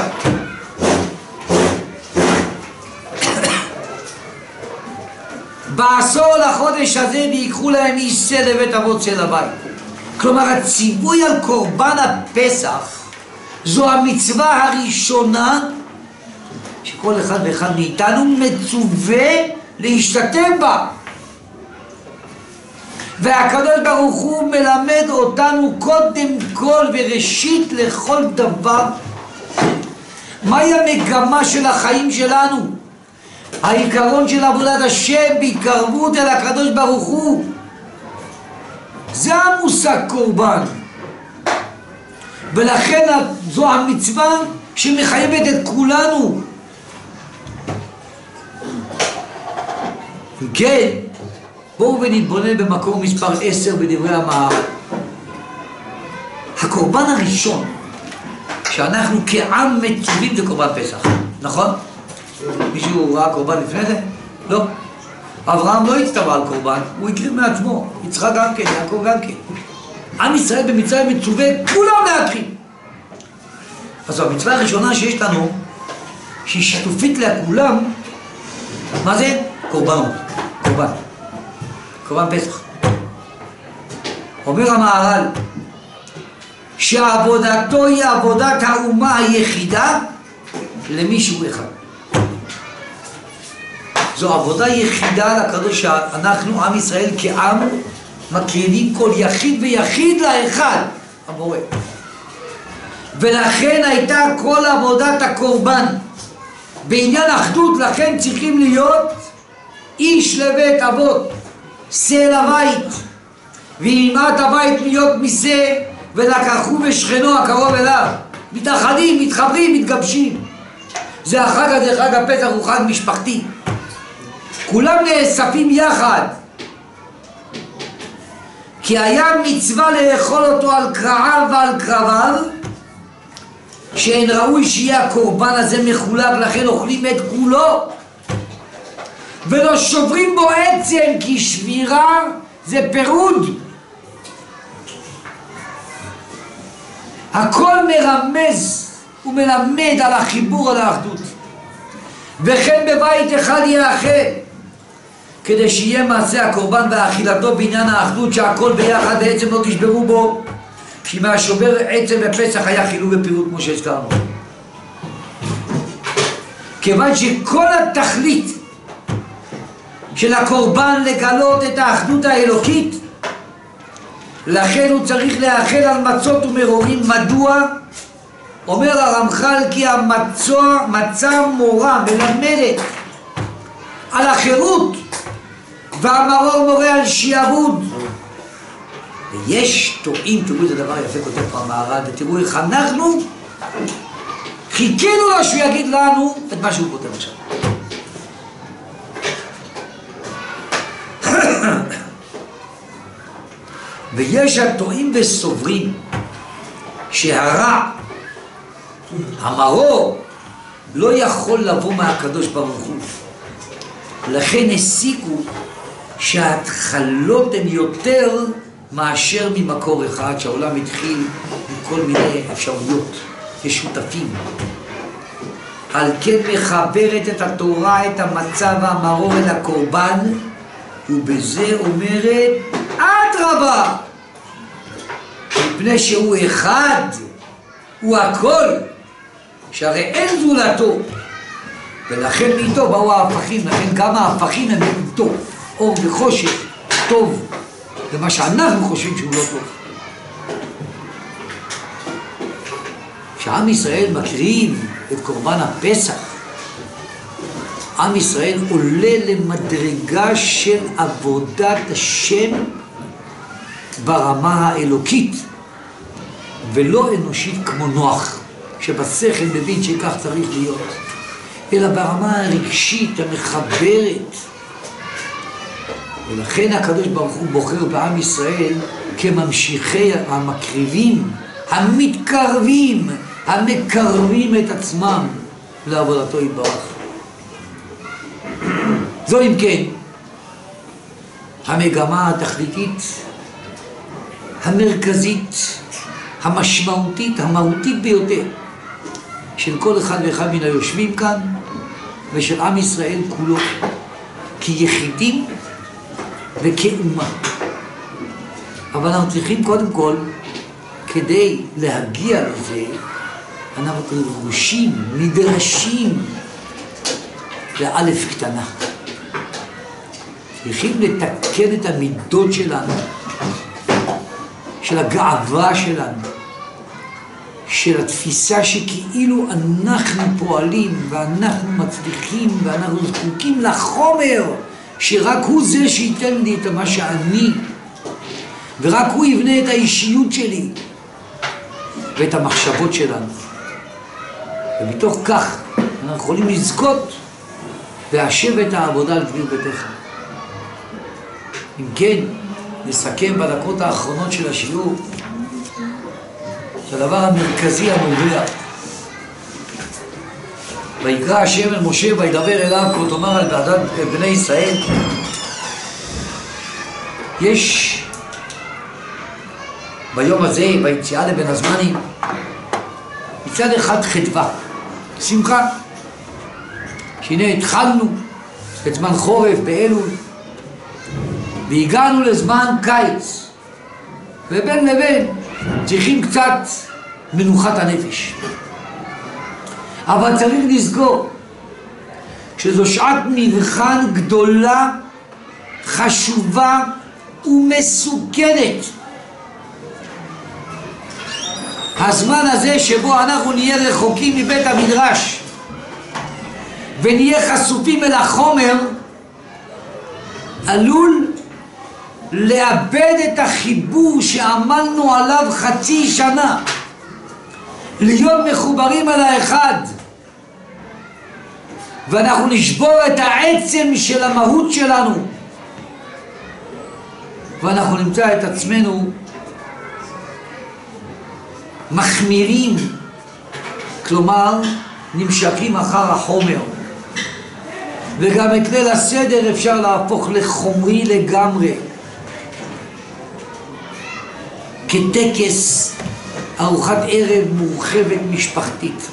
בעשור לחודש הזה ויקחו להם איש שא לבית אבות של הבית. כלומר הציווי על קורבן הפסח זו המצווה הראשונה שכל אחד ואחד מאיתנו מצווה להשתתף בה, והקדוש ברוך הוא מלמד אותנו קודם כל וראשית לכל דבר מהי המגמה של החיים שלנו, העיקרון של עבודת השם בהתקרבות אל הקדוש ברוך הוא. זה המושג קורבן, ולכן זו המצווה שמחייבת את כולנו. כן, בואו ונתבונן במקום מספר עשר בדברי המהר"ל. הקורבן הראשון שאנחנו כעם מצווים זה קורבן פסח, נכון? מישהו ראה קורבן לפני זה? לא. אברהם לא הצטווה על קורבן, הוא הקריב מעצמו, יצחק גם כן, יעקב גם כן. עם ישראל במצרים מצווה כולם להקריב. אז המצווה הראשונה שיש לנו, שהיא שיתופית לכולם, מה זה? קורבנות, קורבן, קורבן פסח. אומר המהר"ל שעבודתו היא עבודת האומה היחידה למישהו אחד. זו עבודה יחידה לקדוש שאנחנו, עם ישראל כעם, מקריבים כל יחיד ויחיד לאחד, הבורא. ולכן הייתה כל עבודת הקורבן בעניין אחדות, לכן צריכים להיות איש לבית אבות, שא לבית, ואימת הבית להיות משא, ולקחו בשכנו הקרוב אליו, מתאחדים, מתחברים, מתגבשים. זה החג הזה, חג הפסח, הוא חג משפחתי, כולם נאספים יחד, כי היה מצווה לאכול אותו על קרעיו ועל קרביו, שאין ראוי שיהיה הקורבן הזה מחולק, לכן אוכלים את כולו ולא שוברים בו עצם, כי שבירה זה פירוד. הכל מרמז ומלמד על החיבור, על האחדות. וכן בבית אחד יאחד, כדי שיהיה מעשה הקורבן ואכילתו בעניין האחדות, שהכל ביחד בעצם לא תשברו בו, שאם היה שובר עצם בפסח היה חילול ופירוד כמו שהזכרנו. כיוון שכל התכלית של הקורבן לגלות את האחדות האלוקית, לכן הוא צריך לאחל על מצות ומרורים. מדוע? אומר הרמח"ל כי המצה, מצה מורה מלמדת על החירות, והמרור מורה על שיעבוד. ויש טועים, תראו את הדבר יפה כותב פה המהר"ל, ותראו איך אנחנו חיכינו לו שהוא יגיד לנו את מה שהוא כותב עכשיו. ויש הטועים וסוברים שהרע, המרור, לא יכול לבוא מהקדוש ברוך הוא. לכן הסיקו שההתחלות הן יותר מאשר ממקור אחד, שהעולם התחיל עם כל מיני אפשרויות ושותפים. על כן מחברת את התורה את המצב והמרור אל הקורבן, ובזה אומרת אדרבה, מפני שהוא אחד, הוא הכל, שהרי אין זולתו, ולכן מאיתו באו ההפכים. לכן גם ההפכים הם מאיתו, אור וחושך, טוב, ומה שאנחנו חושבים שהוא לא טוב. כשעם ישראל מקריב את קורבן הפסח, עם ישראל עולה למדרגה של עבודת השם ברמה האלוקית, ולא אנושית כמו נוח, שבשכל מבין שכך צריך להיות, אלא ברמה הרגשית המחברת. ולכן הקדוש ברוך הוא בוחר בעם ישראל כממשיכי המקריבים, המתקרבים, המקרבים את עצמם לעבודתו יתברך. זו אם כן המגמה התכליתית, המרכזית, המשמעותית, המהותית ביותר של כל אחד ואחד מן היושבים כאן ושל עם ישראל כולו, כיחידים וכאומה. אבל אנחנו צריכים קודם כל, כדי להגיע לזה, אנחנו דרושים, נדרשים לאלף קטנה. צריכים לתקן את המידות שלנו, של הגאווה שלנו, של התפיסה שכאילו אנחנו פועלים ואנחנו מצליחים ואנחנו זקוקים לחומר, שרק הוא זה שייתן לי את מה שאני, ורק הוא יבנה את האישיות שלי ואת המחשבות שלנו. ומתוך כך אנחנו יכולים לזכות והשב את העבודה על דביר ביתך. אם כן, נסכם בדקות האחרונות של השיעור שהדבר המרכזי הנובע, ויקרא השם אל משה וידבר אליו כה תאמר על בעדת בני ישראל. יש ביום הזה, ביציאה לבין הזמנים, מצד אחד חדווה, שמחה, שהנה התחלנו את זמן חורף באלול והגענו לזמן קיץ, ובין לבין צריכים קצת מנוחת הנפש. אבל צריך לזכור שזו שעת מבחן גדולה, חשובה ומסוכנת. הזמן הזה שבו אנחנו נהיה רחוקים מבית המדרש ונהיה חשופים אל החומר, עלול לאבד את החיבור שעמלנו עליו חצי שנה, להיות מחוברים על האחד, ואנחנו נשבור את העצם של המהות שלנו, ואנחנו נמצא את עצמנו מחמירים כלומר נמשכים אחר החומר. וגם את ליל הסדר אפשר להפוך לחומרי לגמרי, כטקס ארוחת ערב מורחבת משפחתית.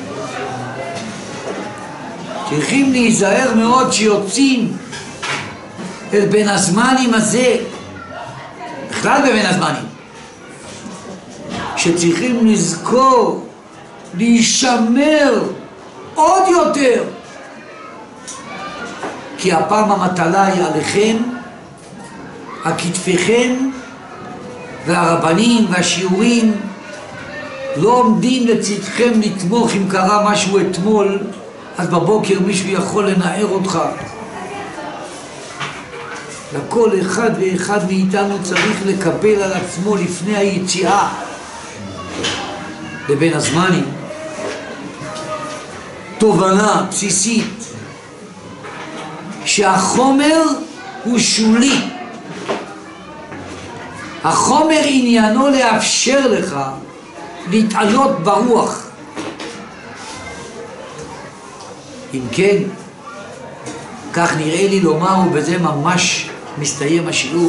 צריכים להיזהר מאוד שיוצאים אל בין הזמנים הזה, בכלל בבין הזמנים, שצריכים לזכור, להישמר עוד יותר, כי הפעם המטלה היא עליכם, הכתפיכם, והרבנים והשיעורים לא עומדים לצדכם לתמוך. אם קרה משהו אתמול, אז בבוקר מישהו יכול לנער אותך. לכל אחד ואחד מאיתנו צריך לקבל על עצמו לפני היציאה לבין הזמנים תובנה בסיסית שהחומר הוא שולי. החומר עניינו לאפשר לך להתעלות ברוח. אם כן, כך נראה לי לומר, ובזה ממש מסתיים השיעור,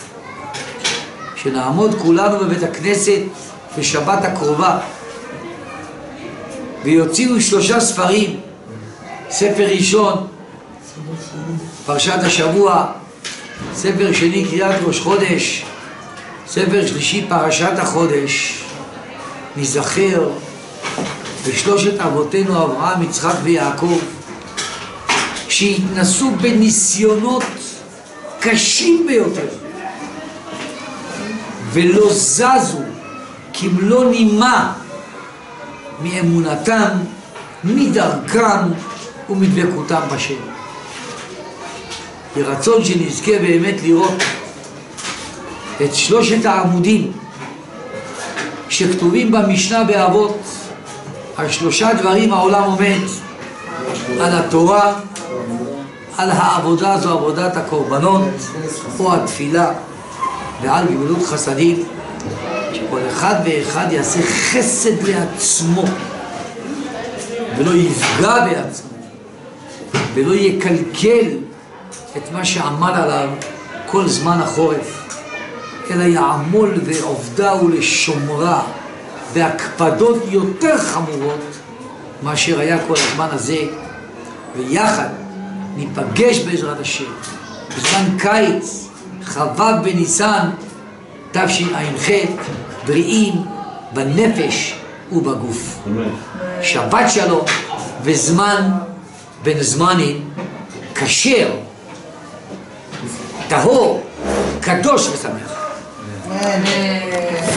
שנעמוד כולנו בבית הכנסת בשבת הקרובה ויוציאו שלושה ספרים. ספר ראשון פרשת השבוע, ספר שני קריאת ראש חודש, ספר שלישי פרשת החודש. נזכר בשלושת אבותינו אברהם, יצחק ויעקב, שהתנסו בניסיונות קשים ביותר ולא זזו כמלוא נימה מאמונתם, מדרכם ומדבקותם בשם. ברצון שנזכה באמת לראות את שלושת העמודים שכתובים במשנה באבות, על שלושה דברים העולם עומד: על התורה, על העבודה, זו עבודת הקורבנות או התפילה, ועל גמילות חסדים, שכל אחד ואחד יעשה חסד לעצמו ולא יפגע בעצמו ולא יקלקל את מה שעמד עליו כל זמן החורף, אלא יעמול ועובדה ולשומרה בהקפדות יותר חמורות מאשר היה כל הזמן הזה. ויחד ניפגש בעזרת השם בזמן קיץ כ"ו בניסן תשע"ח, בריאים בנפש ובגוף. שבת שלום וזמן בין זמנים כשר, טהור, קדוש ושמח.